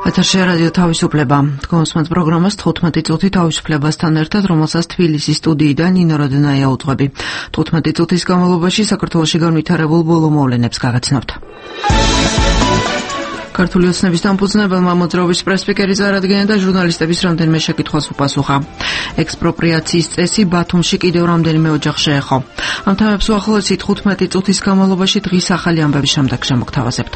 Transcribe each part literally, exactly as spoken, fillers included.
ეთერში რადიო თავისუფლება. Თქვენს პროგრამას თხუთმეტი წუთი თავისუფლებასთან ერთად, რომელსაც თბილისის სტუდიიდან ნინო როდნაია უძღვები. თხუთმეტი წუთის განმავლობაში საქართველოში განვითარებულ ბოლო მოვლენებს გაგაცნობთ. ქართული ოცნების დამფუძნებელმა მოძრაობის პრესპიკერი წარადგინა და ჟურნალისტების რამდენიმე შეკითხვას უპასუხა. ექსპროპრიაციის წესი ბათუმში კიდევ რამდენიმე ოჯახს შეეხო. ამ თემებს უახლოესი თხუთმეტი წუთის განმავლობაში დღის ახალი ამბების შემდეგ შემოგთავაზებთ.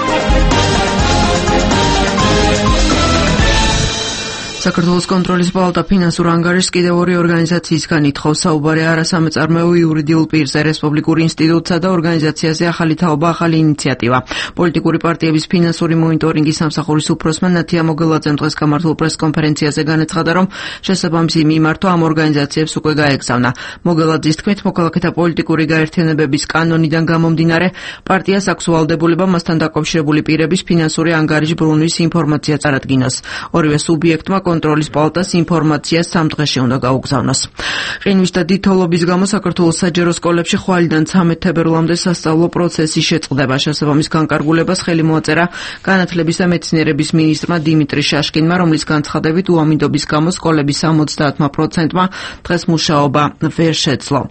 საქართველოს კონტროლის პალატა ფინანსურ ანგარიშს კიდევ ორი ორგანიზაციისგან ითხოვს. საუბარია არასამეწარმეო იურიდიულ პირზე, რესპუბლიკურ ინსტიტუტსა და ორგანიზაციაზე ახალი თაობა, ახალი ინიციატივა. პოლიტიკური პარტიების ფინანსური მონიტორინგის სამსახურის უფროსმა ნათია მოგელაძემ დღეს გამართულ პრესკონფერენციაზე განაცხადა, რომ შესაბამისი მიმართვა ამ ორგანიზაციებს უკვე გაეგზავნა. მოგელაძის თქმით, მოქალაქეთა პოლიტიკური გაერთიანებების კანონიდან გამომდინარე, პარტიას აქვს ვალდებულება მასთან დაკავშირებული პირების ფინანსური ანგარიშ ბრუნვის ინფორმაცია წარადგინოს. ორივე სუბიექტმა კონტროლის პალატას ინფორმაცია სამ დღეში უნდა გაუგზავნოს. ყინვის და დიდთოლობის გამო საქართველოს საჯარო სკოლებში ხვალიდან ცამეტ თებერვლამდე სასწავლო პროცესი შეწყდება. შესაბამის განკარგულებას ხელი მოაწერა განათლების და მეცნიერების მინისტრმა დიმიტრი შაშკინმა, რომლის განცხადებით უამინდობის გამო სკოლების სამოცდაათმა პროცენტმა დღეს მუშაობა ვერ შეძლო.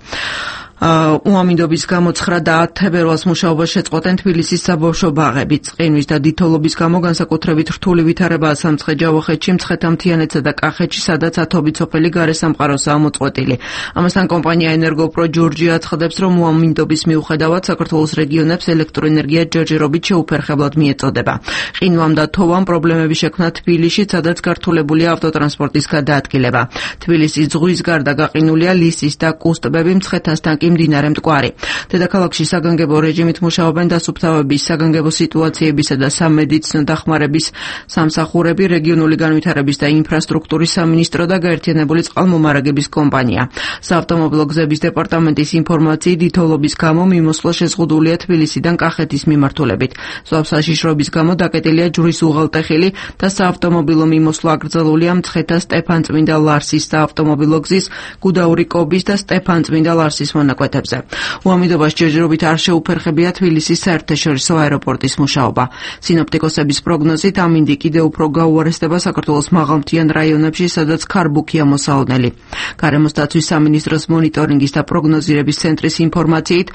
უამინდობის გამო ცხრა და ათ თებერვალს მუშაობა შეწყვეტენ თბილისის საბავშვო ბაღები. ყინვის და დიდთოლობის გამო განსაკუთრებით რთული ვითარებაა სამცხე-ჯავახეთში, მცხეთა-მთიანეთსა და კახეთში, სადაც ათობით სოფელი გარესამყაროსაა მოწყვეტილი. ამასთან კომპანია ენერგოპრო ჯორჯი აცხადებს, რომ უამინდობის მიუხედავად საქართველოს რეგიონებს ელექტროენერგია ჯერჯერობით შეუფერხებლად მიეწოდება. ყინვამ და თოვამ პრობლემები შექმნა თბილისში, სადაც გართულებულია ავტოტრანსპორტის გადაადგილება. თბილისის ზღვის გარდა გაყინულია ლისის და კუსტბები, მცხეთასთან კი მდინარე მტკვარი. დედაქალაქში საგანგებო რეჟიმით მუშაობენ დასუფთავების, საგანგებო სიტუაციებისა და სამედიცინო დახმარების სამსახურები, რეგიონული განვითარების და ინფრასტრუქტურის სამინისტრო და გაერთიანებული წყალმომარაგების კომპანია. საავტომობილო გზების დეპარტამენტის ინფორმაციით, დიდთოლობის გამო მიმოსვლა შეზღუდულია თბილისიდან კახეთის მიმართულებით. ზღვასაშიშრობის გამო დაკეტილია ჯვრის უღელტეხილი და საავტომობილო მიმოსვლა აკრძალულია მცხეთა სტეფანწმინდა ლარსის საავტომობილო გზის, გუდაური კობის და სტეფანწმინდა ლარსის მონაკვეთებზე. უამინდობას ჯერჯერობით არ შეუფერხებია თბილისის საერთაშორისო აეროპორტის მუშაობა. სინოპტიკოსების პროგნოზით ამინდი კიდევ უფრო გაუარესდება საქართველოს მაღალმთიან რაიონებში, სადაც ქარბუქია მოსალოდნელი. გარემოს დაცვის სამინისტროს მონიტორინგის და პროგნოზირების ცენტრის ინფორმაციით,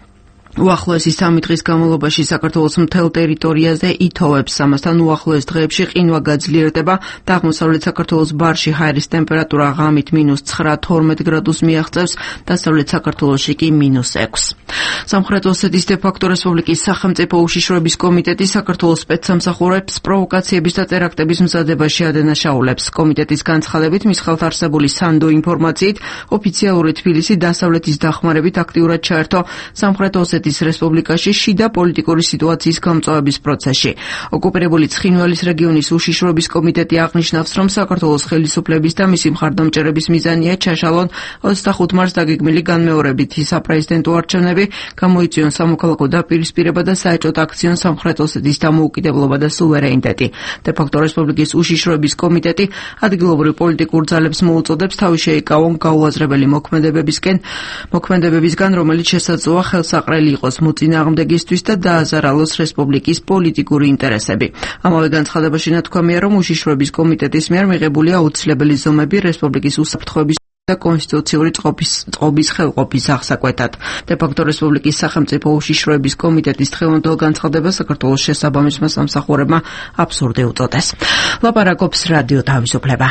უახლოესი სამი დღის განმავლობაში საქართველოს მთელ ტერიტორიაზე ითოვებს. ამასთან უახლოეს დღეებში ყინვა გაძლიერდება და აღმოსავლეთ საქართველოს ბარში ჰაერის ტემპერატურა ღამით მინუს ცხრა თორმეტ გრადუსს მიაღწევს, დასავლეთ საქართველოში კი მინუს ექვსს. სამხრეთ ოსეთის დე-ფაქტო რესპუბლიკის სახელმწიფო უშიშროების კომიტეტი საქართველოს სპეცსამსახურებს პროვოკაციების და ტერაქტების მზადებაში ადანაშაულებს. კომიტეტის განცხადებით, მის ხელთ არსებული სანდო ინფორმაციით, ოფიციალური თბილისი დასავლეთის დახმარებით აქტიურად ჩაერთო სამხრეთ ოსეთის რესპუბლიკაში შიდა პოლიტიკური სიტუაციის გამწვავების პროცესში. ოკუპირებული ცხინვალის რეგიონის უშიშროების კომიტეტი აღნიშნავს, რომ საქართველოს ხელისუფლების და მისი მხარდამჭერების მიზანია ჩაშალონ ოცდახუთ მარტს დაგეგმილი განმეორებითი საპრეზიდენტო არჩევნები, გამოიწვიონ სამოქალაქო დაპირისპირება და საეჭვოდ აქციონ სამხრეთ ოსეთის დამოუკიდებლობა და სუვერენიტეტი. დე-ფაქტო რესპუბლიკის უშიშროების კომიტეტი ადგილობრივ პოლიტიკურ ძალებს მოუწოდებს თავი შეიკავონ გაუაზრებელი მოქმედებებისკენ, მოქმედებებისგან, რომელიც შესაძლოა ხელსაყრელი იყოს მოწინააღმდეგისთვის და დააზარალოს რესპუბლიკის პოლიტიკური ინტერესები. ამავე განცხადებაში ნათქვამია, რომ უშიშროების კომიტეტის მიერ მიღებული აუცილებელი ზომები რესპუბლიკის უსაფრთხოების და კონსტიტუციური წყობის წყობის ხელყოფის აღსაკვეთად. დე-ფაქტო რესპუბლიკის სახელმწიფო უშიშროების კომიტეტის დღევანდელ განცხადებას საქართველოს შესაბამისმა სამსახურებმა აბსურდი უწოდეს. ლაპარაკობს რადიო თავისუფლება.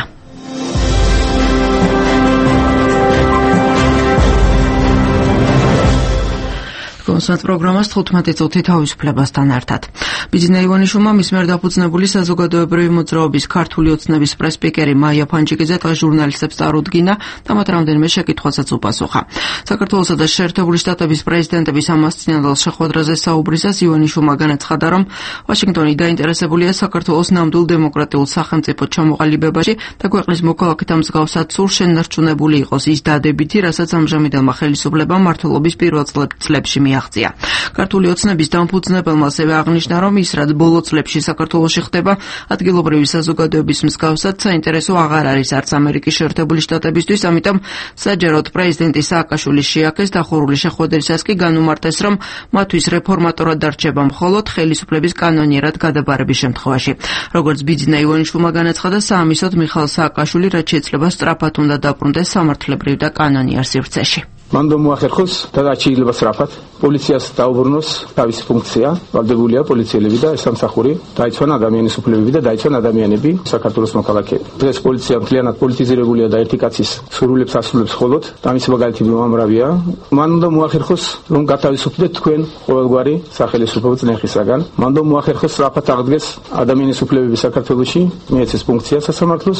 კონსერტ პროგრამას თხუთმეტი წუთი თავისუფლებასთან ერთად. ბიძინა ივანიშვილმა მის მიერ დაფუძნებული საზოგადოებრივი მოძრაობის ქართული ოცნების პრესპიკერი მაია ფანჯიკიძე დღეს ჟურნალისტებს წარუდგინა და მათ რამდენიმე შეკითხვასაც უპასუხა. საქართველოსა და შეერთებული შტატების პრეზიდენტების ამას წინანდელ შეხვედრაზე საუბრისას ივანიშვილმა განაცხადა, რომ ვაშინგტონი დაინტერესებულია საქართველოს ნამდვილ დემოკრატიულ სახელმწიფო ჩამოყალიბებაში და ქვეყნის მოქალაქეთა მსგავსად სულ შენარჩუნებული იყოს ის დადებითი, რასაც ამჟამინდელმა ხელისუფლებამ მმართველობის პირველ წლებში მიაღწია. აღწია. ქართული ოცნების დამფუძნებელმა ასევე აღნიშნა, რომ ის რაც ბოლო წლებში საქართველოში ხდება, ადგილობრივი საზოგადოების მსგავსად საინტერესო აღარ არის არც ამერიკის შეერთებული შტატებისთვის, ამიტომ საჯაროდ პრეზიდენტი სააკაშვილის შეაქეს დახურული შეხვედრისას კი განუმარტეს, რომ მათთვის რეფორმატორად დარჩება მხოლოდ ხელისუფლების კანონიერად გადაბარების შემთხვევაში. როგორც ბიძინა ივანიშვილმა განაცხადა, საამისოდ მიხაილ სააკაშვილი რაც შეიძლება სწრაფად უნდა დაბრუნდეს სამართლებრივ და კანონიერ სივრცეში. მან მოახერხოს და რაც შეიძლება სწრაფად პოლიციას დაუბრუნოს თავისი ფუნქცია, ვალდებულია პოლიციელები და სამსახური, დაიცვან ადამიანის უფლებები და დაიცვან ადამიანები საქართველოს მოქალაქეები. ეს პოლიცია მთლიანად პოლიტიზირებულია და ერთი კაცის სურვილებს ასრულებს მხოლოდ და მისი მაგალითი მომამრავია. მან უნდა მოახერხოს, რომ გათავისუფლდეთ თქვენ ყოველგვარი სახელისუფლო წნეხისაგან. მან უნდა მოახერხოს სწრაფად აღდგეს ადამიანის უფლებები საქართველოში, მიეცეს ფუნქცია სასამართლოს.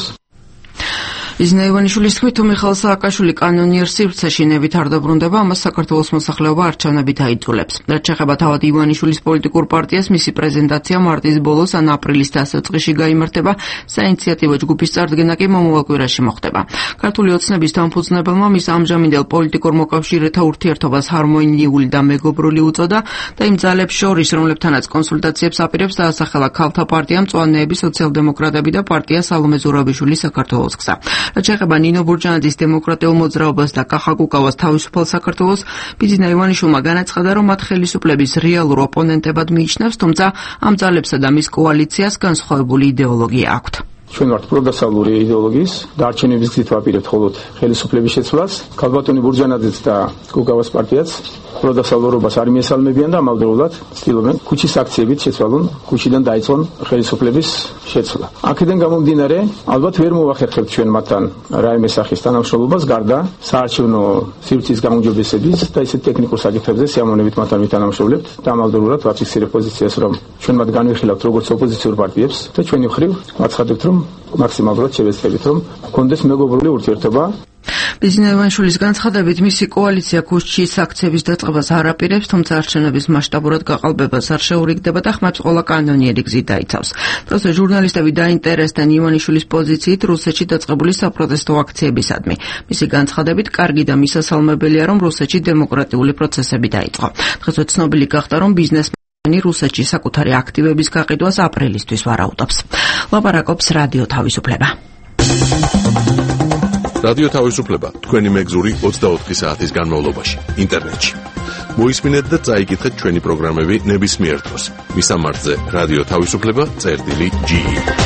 ბიძინა ივანიშვილის თქმით, თუ მიხაილ სააკაშვილი კანონიერ სივრცეში ნებით არ დაბრუნდება, ამას საქართველოს მოსახლეობა არჩევნებით აიძულებს. რაც შეეხება თავად ივანიშვილის პოლიტიკურ პარტიას, მისი პრეზენტაცია მარტის ბოლოს ან აპრილის დასაწყისში გაიმართება, საინიციატივო ჯგუფის წარდგენა კი მომავალ კვირაში მოხდება. ქართული ოცნების დამფუძნებელმა მის ამჟამინდელ პოლიტიკურ მოკავშირეთა ურთიერთობას ჰარმონიული და მეგობრული უწოდა და იმ ძალებს შორის, რომლებთანაც კონსულტაციებს აპირებს, დაასახელა ქალთა პარტია, მწვანეები, სოციალ-დემოკრატები და პარტია სალომე ზურაბიშვილის საქართველოს გზა. რაც შეეხება ნინო ბურჯანაძის დემოკრატიულ მოძრაობას და კახა კუკავას თავისუფალ საქართველოს, ბიძინა ივანიშვილმა განაცხადა, რომ მათ ხელისუფლების რეალურ ოპონენტებად მიიჩნევს, თუმცა ამ ძალებსა და მის კოალიციას განსხვავებული იდეოლოგია აქვთ. ჩვენ ვართ პროდასავლური იდეოლოგიის და არჩევნების გზით ვაპირებთ მხოლოდ ხელისუფლების შეცვლას. ქალბატონი ბურჯანაძეც და კუკავას პარტიაც პროდასავლურობას არ მიესალმებიან და ამავდროულად ცდილობენ ქუჩის აქციებით შეცვალონ, ქუჩიდან დაიწყონ ხელისუფლების შეცვლა. აქედან გამომდინარე, ალბათ ვერ მოვახერხებთ ჩვენ მათთან რაიმე სახის თანამშრომლობას, გარდა საარჩევნო სივრცის გაუმჯობესების და ისეთ ტექნიკურ საკითხებზე სიამოვნებით მათთან ვითანამშრომლებთ და ამავდროულად ვაფიქსირებთ პოზიციას, რომ ჩვენ მათ განვიხილავთ როგორც ოპოზიციურ პარტიებს და ჩვენი მხრივ ვაცხადებთ, რომ მაქსიმალურად შევეცდებით, რომ გქონდეს მეგობრული ურთიერთობა. ბიძინა ივანიშვილის განცხადებით, მისი კოალიცია ქუჩის აქციების დაწყებას არ აპირებს, თუმცა არჩევნების მასშტაბურად გაყალბებას არ შეურიგდება და ხმებს ყველა კანონიერი გზით დაიცავს. პროსე ჟურნალისტები დაინტერესდნენ ივანიშვილის პოზიციით რუსეთში დაწყებული საპროტესტო აქციებისადმი. მისი განცხადებით, კარგი და მისასალმებელია, რომ რუსეთში დემოკრატიული პროცესები დაიწყო. დღესვე ცნობილი გახდა, რომ ბიზნესმენი რუსეთში საკუთარი აქტივების გაყიდვას აპრილისთვის ვარაუდობს. ლაპარაკობს რადიო თავისუფლება. რადიო თავისუფლება თქვენი მეგზური ოცდაოთხი საათის განმავლობაში ინტერნეტში. მოისმინეთ და წაიკითხეთ ჩვენი პროგრამები ნებისმიერ დროს. მისამართზე რადიო თავისუფლება წერტილი ჯი.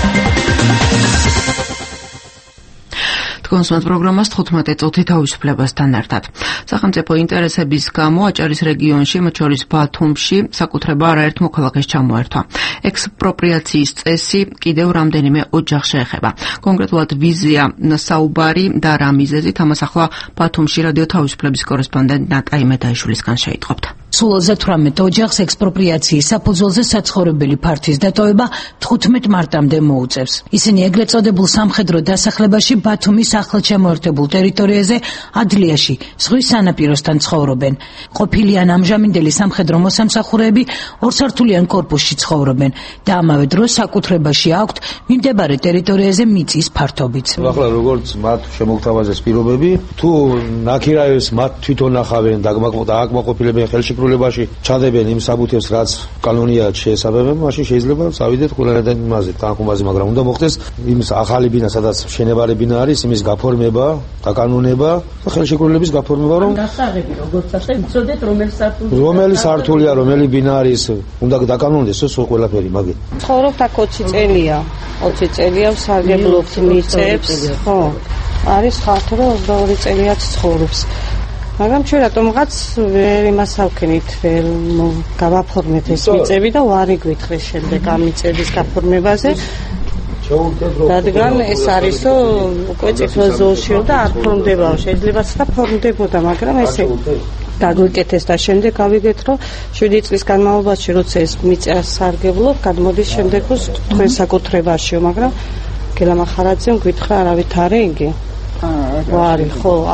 კონსუმატ პროგრამას თხუთმეტი წუთი თავისუფლებასთან ერთად. სახელმწიფო ინტერესების გამო აჭარის რეგიონში, მათ შორის ბათუმში, საკუთრება არაერთ მოქალაქეს ჩამოერთვა. ექსპროპრიაციის წესი კიდევ რამდენიმე ოჯახს შეეხება. კონკრეტულად ვიზია საუბარი და რა მიზეზით, ამას ახლა ბათუმში რადიო თავისუფლების კორესპონდენტ ნატა იმედაიშვილისგან შეიტყობთ. სულ ოცდათვრამეტ ოჯახს ექსპროპრიაციის საფუძველზე საცხოვრებელი ფართვის დატოვება თხუთმეტ მარტამდე მოუწევს. ისინი ეგრეთ წოდებულ სამხედრო დასახლებაში ბათუმის ახლად შემოერთებულ ტერიტორიაზე ადლიაში ზღვის სანაპიროსთან ცხოვრობენ. ყოფილი ან ამჟამინდელი სამხედრო მოსამსახურეები ორსართულიან კორპუსში ცხოვრობენ და ამავე დროს საკუთრებაში აქვთ მიმდებარე ტერიტორიაზე მიწის ფართობიც. ახლა როგორც მათ შემოგთავაზეს პირობები, თუ ნაკირაევს მათ თვითონ ახავენ და აკმაყოფილებენ ხელშეკრულებაში, ჩადებენ იმ საბუთებს, რაც კანონიად შეესაბამება, მაშინ შეიძლება წავიდეთ ყველანაირად იმაზე, თანხმობაზე, მაგრამ უნდა მოხდეს იმ ახალი ბინა, სადაც შენებარი ბინა არის, იმის გაფორმება, დაკანონება და ხელშეკრულების გაფორმება, რომ გასაღები როგორც ახლა იცოდეთ რომელი სართული რომელი სართულია, რომელი ბინა არის, უნდა დაკანონდეს ეს ყველაფერი მაგით. ცხოვრობთ აქ ოცი წელია, ოცი წელია ვსარგებლობთ მიწებს, ხო. არის ხალხი, რომ ოცდაორი წელიაც ცხოვრობს. მაგრამ ჩვენ რატომღაც ვერ იმას ავქენით, ვერ გავაფორმეთ ეს მიწები და ვარიგვით ხეს შემდეგ ამ მიწების გაფორმებაზე. რადგან ეს არის, რომ უკვე წითელ ზოლშიო და არ ფორმდებაო, შეიძლებაც და ფორმდებოდა, მაგრამ ესე დაგვიკეთეს და შემდეგ გავიგეთ, რომ შვიდი წლის განმავლობაში, როცა ეს მიწა სარგებლობ, გადმოდის შემდეგ თქვენ საკუთრებაშიო, მაგრამ გელა მახარაძემ გითხრა, არავით არის იგი? არა, ხო, არ.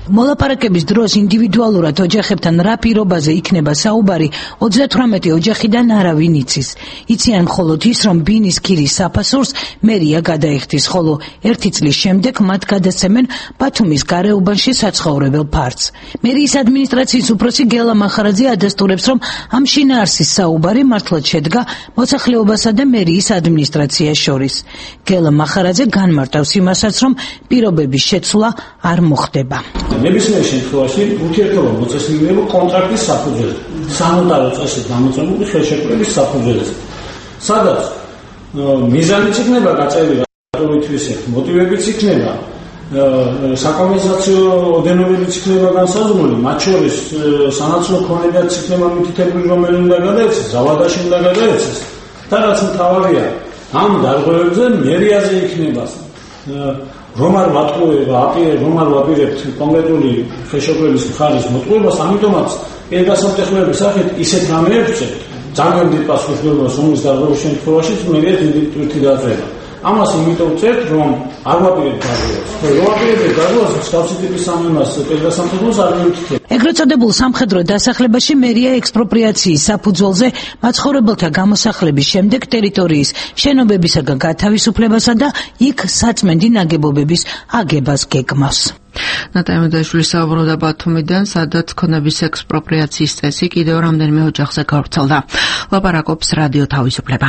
მოლაპარაკების დროს ინდივიდუალურად ოჯახებთან რა პირობაზე იქნება საუბარი ოცდათვრამეტი ოჯახიდან არავინ იცის. იციან მხოლოდ ის, რომ ბინის ქირის საფასურს მერია გადაიხდის, ხოლო ერთი წლის შემდეგ მათ გადასცემენ ბათუმის გარეუბანში საცხოვრებელ ფართს. მერიის ადმინისტრაციის უფროსი გელა მახარაძე ადასტურებს, რომ ამ შინაარსის საუბარი მართლაც შედგა მოსახლეობასა და მერიის ადმინისტრაციას შორის. გელა მახარაძე განმარტავს იმასაც, რომ პირობების შეცვლა არ მოხდება. ნებისმიერ შემთხვევაში ურთიერთობა მოწესრიგება კონტრაქტის საფუძველზე, სანოტარო წესით გამოწვეული ხელშეკრულების საფუძველზე. სადაც მიზანიც იქნება გაწერილი, რატოვითვისე მოტივებიც იქნება, საკომპენსაციო ოდენობებიც იქნება განსაზღვრული, მათ შორის სანაცვლო ქონებაც იქნება მითითებული, რომელი უნდა გადაეცეს, ზავადაში უნდა გადაეცეს. და რაც მთავარია, ამ დარღვევებზე მერიაზე იქნება რომ არ ვატყუება, აპირებ, რომ არ ვაპირებთ კონკრეტული ხელშეკრულების მხარის მოტყუებას, ამიტომაც ეს გასამტეხლების სახით ისეთ რამეებს ძალიან დიდ პასუხისმგებლობას ომის დარღვევის შემთხვევაში მერიას დიდი ტვირთი დააწერა. ამას იმიტომ ვწერთ, რომ არ ვაპირებთ დარღვევას. რომ ვაპირებთ დარღვევას, მსგავსი ტიპის სამიმას პედაგოგს არ მივთითებ. ეგრეთ წოდებულ სამხედრო დასახლებაში მერია ექსპროპრიაციის საფუძველზე მაცხოვრებელთა გამოსახლების შემდეგ ტერიტორიის შენობებისაგან გათავისუფლებასა და იქ საწმენდი ნაგებობების აგებას გეგმავს. ნატალია მედაშვილი საუბრობდა ბათუმიდან, სადაც ქონების ექსპროპრიაციის წესი კიდევ რამდენიმე ოჯახზე გავრცელდა. ლაპარაკობს რადიო თავისუფლება.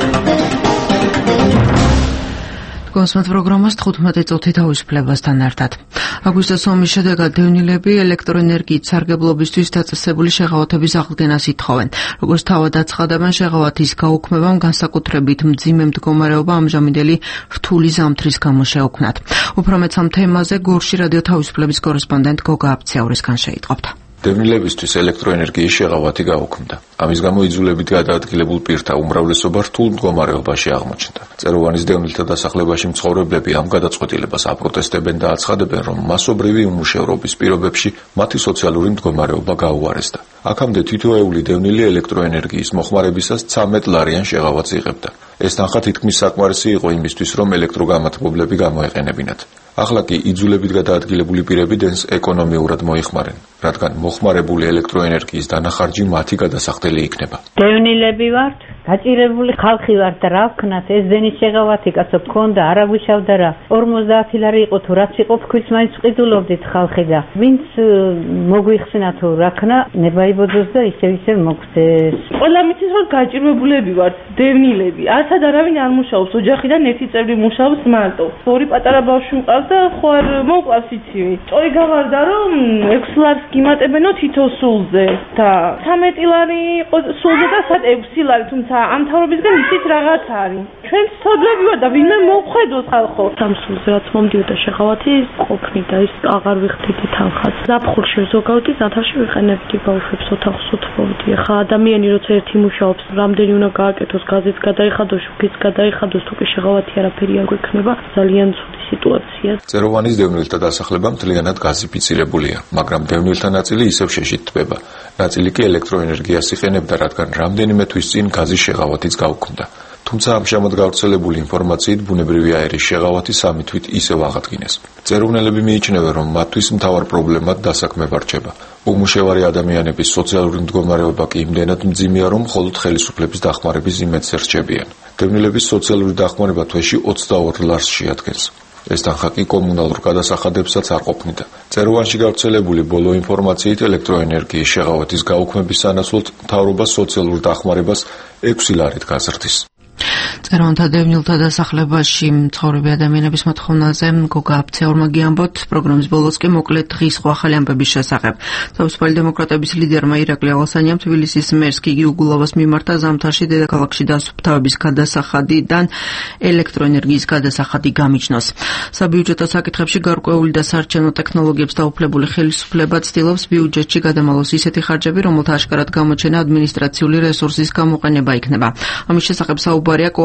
კონსმეთ პროგრამას თხუთმეტი წუთი თავისუფლებასთან ერთად. აგვისტოს ომის შედეგად დევნილები ელექტროენერგიით სარგებლობისთვის დაწესებული შეღავათების აღდგენას ითხოვენ. როგორც თავად აცხადებენ, შეღავათის გაუქმებამ განსაკუთრებით მძიმე მდგომარეობა ამჟამინდელი რთული ზამთრის გამო შეუქმნათ. უფრო მეც ამ თემაზე გორში რადიო თავისუფლების კორესპონდენტ გოგა აბციაურისგან შეიტყობთ. დევნილებისთვის ელექტროენერგიის შეღავათი გაუქმდა. ამის გამო იძულებით გადაადგილებულ პირთა უმრავლესობა რთულ მდგომარეობაში აღმოჩნდა. წეროვანის დევნილთა დასახლებაში მცხოვრებლები ამ გადაწყვეტილებას აპროტესტებენ და აცხადებენ, რომ მასობრივი უმუშევრობის პირობებში მათი სოციალური მდგომარეობა გაუარესდა. აქამდე თითოეული დევნილი ელექტროენერგიის მოხმარებისას ცამეტ ლარიან შეღავათს იღებდა. ეს თანხა თითქმის საკმარისი იყო იმისთვის, რომ ელექტროგამათბობლები გამოეყენებინათ. ახლა კი იძულებით გადაადგილებული პირები დენს ეკონომიურად მოიხმარენ, რადგან მოხმარებული ელექტროენერგიის დანახარჯი მათი გადასახდელი იქნება. დევნილები ვართ, გაჭირებული ხალხი ვართ და რა ვქნათ, ეს დენის შეღავათი კაცო გქონდა, არა გვიშავდა რა. ორმოცდაათი ლარი იყო თუ რაც იყო, თქვით მაინც ვყიდულობდით ხალხი და ვინც მოგვიხსნა თუ რა ქნა, ნებაიბოძოს და ისევ ისევ მოგვცეს. ყველა მიცის რომ გაჭირებულები ვართ, დევნილები. ასად არავინ არ მუშაობს, ოჯახიდან ერთი წევრი მუშაობს მარტო. ორი პატარა ბავშვი მყავს და ხო არ მოყვავს იცივი. სწორი გავარდა რომ ექვსი ლარს გიმატებენო თითო სულზე და ცამეტი ლარი იყო სულზე და სად ექვსი ლარი, თუმცა ამ თავრობისგან ისიც რაღაც არის. ჩვენ ცოდლები ვარ და ვინმე მოვხედოთ ხალხო. ამ სულზე რაც მომდიოდა შეღავათი ყოფნიდა, ის აღარ ვიხდიდი თანხას. ზაფხულში ზოგადად ზამთარში ვიყენებდი ბავშვებს ოთახს უთხოვდი. ხა ადამიანი როცა ერთი მუშაობს, რამდენი უნდა გააკეთოს, გაზეთს გადაიხადოს, შუქიც გადაიხადოს, თუ კი შეღავათი არაფერი არ გვექნება, ძალიან ცუდი სიტუაცია. წეროვანის დევნილთა დასახლება მთლიანად გაზიფიცირებულია, მაგრამ დევნილთა ნაწილი ისევ შეშით თბება. ნაწილი კი ელექტროენერგიას იყენებდა, რადგან რამდენიმე თვის წინ გაზის შეღავათიც გაუქმდა. თუმცა ამჟამად გავრცელებული ინფორმაციით ბუნებრივი აერის შეღავათი სამი თვით ისევ აღადგინეს. წეროვნელები მიიჩნევენ, რომ მათთვის მთავარ პრობლემად დასაქმება რჩება. უმუშევარი ადამიანების სოციალური მდგომარეობა კი იმდენად მძიმეა, რომ მხოლოდ ხელისუფლების დახმარების იმედს რჩებიან. დევნილების სოციალური დახმარება თვეში ოცდაორ ლარს შეადგენს. ეს თანხა კი კომუნალურ გადასახადებსაც არ ყოფნიდა. წეროვანში გავრცელებული ბოლო ინფორმაციით ელექტროენერგიის შეღავათის გაუქმების სანაცვლოდ მთავრობა სოციალურ დახმარებას ექვსი ლარით გაზრდის. წეროვანთა დევნილთა დასახლებაში მცხოვრები ადამიანების მოთხოვნაზე გოგა აბციაურმა გიამბოთ. პროგრამის ბოლოს კი მოკლედ დღის სხვა ახალი ამბების შესახებ. თავისუფალი დემოკრატების ლიდერმა ირაკლი ალასანიამ თბილისის მერს გიგი უგულავას მიმართა ზამთარში დედაქალაქში დასუფთავების გადასახადიდან ელექტროენერგიის გადასახადი გამიჯნოს. საბიუჯეტო საკითხებში გარკვეული და საარჩევნო ტექნოლოგიებს დაუფლებული ხელისუფლება ცდილობს ბიუჯეტში გადამალოს ისეთი ხარჯები, რომელთა აშკარად გამოჩენა ადმინისტრაციული რესურსის გამოყენება იქნება. ამის შესახებ საუბარია კოალიციის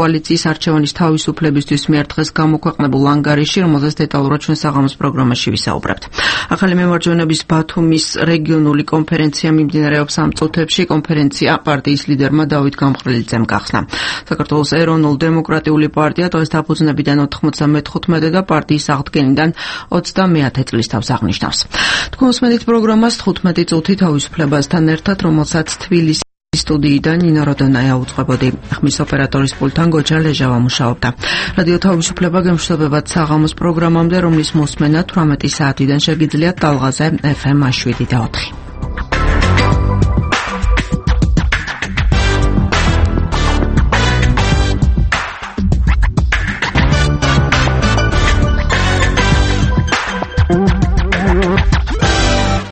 კოალიციის არჩევანის თავისუფლებისთვის მიერ დღეს გამოქვეყნებულ ანგარიში, რომელზეც დეტალურად ჩვენ საღამოს პროგრამაში ვისაუბრებთ. ახალი მემარჯვენების ბათუმის რეგიონული კონფერენცია მიმდინარეობს ამ წუთებში. კონფერენცია პარტიის ლიდერმა დავით გამყრელიძემ გახსნა. საქართველოს ეროვნულ დემოკრატიული პარტია დღეს დაფუძნებიდან ოთხმოცდამეთხუთმეტე და პარტიის აღდგენიდან ოცდამეათე წლის თავს აღნიშნავს. თქვენ უსმენთ პროგრამას თხუთმეტი წუთი თავისუფლებასთან ერთად, რომელსაც თბილისის სტუდიიდან ნინო როდონაია უწყებოდი. ხმის ოპერატორის პულტთან გოჯა ლეჟავა მუშაობდა. რადიო თავისუფლება გემშვიდობებად საღამოს პროგრამამდე, რომლის მოსმენა თვრამეტი საათიდან შეგიძლიათ ტალღაზე ეფ ემ შვიდი და ოთხი.